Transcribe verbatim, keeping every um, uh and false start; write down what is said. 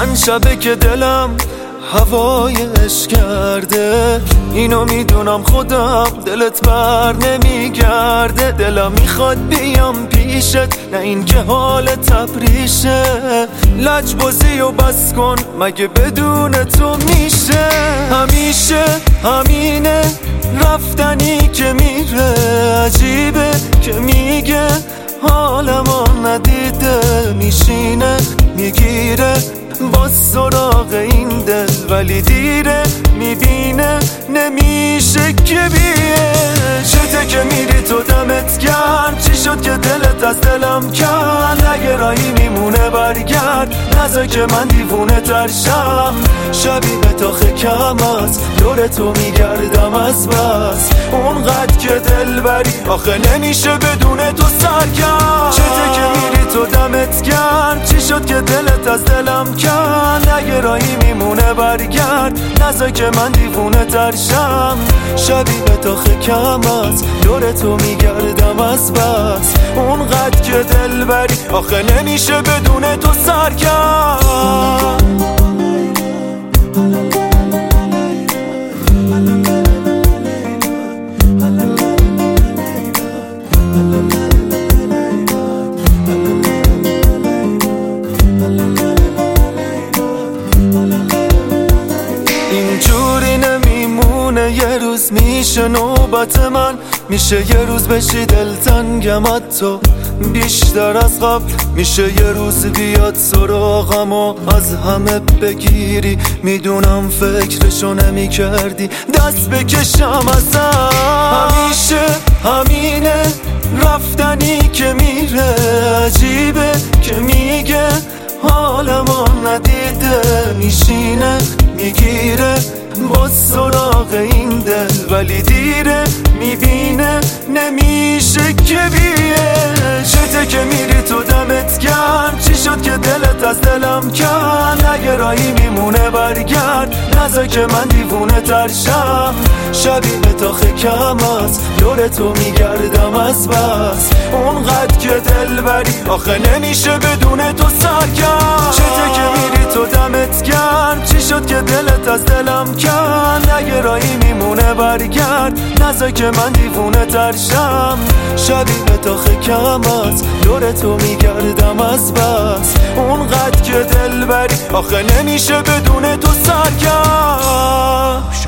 چند شبه که دلم هوای عشق کرده، اینو میدونم خودم دلت بر نمیگرده. دلم میخواد بیام پیشت، نه این که حال تبریشه. لجبازی و بس کن، مگه بدون تو میشه؟ همیشه همینه، رفتنی که میره. عجیبه که میگه حالمو ندیده، میشینه میگیره با سراغ این دل، ولی دیره میبینه نمیشه که بیه. چته که میری تو دمت گرم، چی شد که دلت از دلم کرد؟ اگه راهی میمونه برگرد، نذار که من دیوونه ترشم. شبیه تا کم از دور تو میگردم از بس، اونقدر که دل بری آخه نمیشه بدون تو سرگرم. چته که میری تو دمت گرم، چی شد که دلت از دلم کرد؟ اگه راهی میمونه برگرد، نذار که من دیوونه ترشم. شبیه تا کم از دور تو میگردم از بس، اونقدر که دل بری آخه نمیشه بدون تو سرگرم. اینجوری نمیمونه، یه روز میشه نوبت من، میشه یه روز بشی دلتنگم حتی بیشتر از قبل. میشه یه روز بیاد سراغم و از همه بگیری، میدونم فکرشو نمی کردی دست بکشم ازم. همیشه همینه، رفتنی که میره. عجیبه که میگه حالمو ندیده، میشینه میگیره با سراغ این دل، ولی دیره میبینه نمیشه که بیه. چته که میری تو دمت گرم، چی شد که دلت از دلم کرد؟ اگه راهی میمونه برگرد، نذار که من دیوونه ترشم. شبیه تا کم از دور تو میگردم از بس، اونقدر که دل بری آخه نمیشه بدون تو سرگرم. چته که میری تو دمت گرم، چی شد که دلت از دلم کرد؟ اگه راهی میمونه برگرد، نذار که من دیوونه ترشم. شبیه تا کم از دور تو میگردم از بس، اونقدر که دل بری آخه نمیشه بدون تو سرگرم.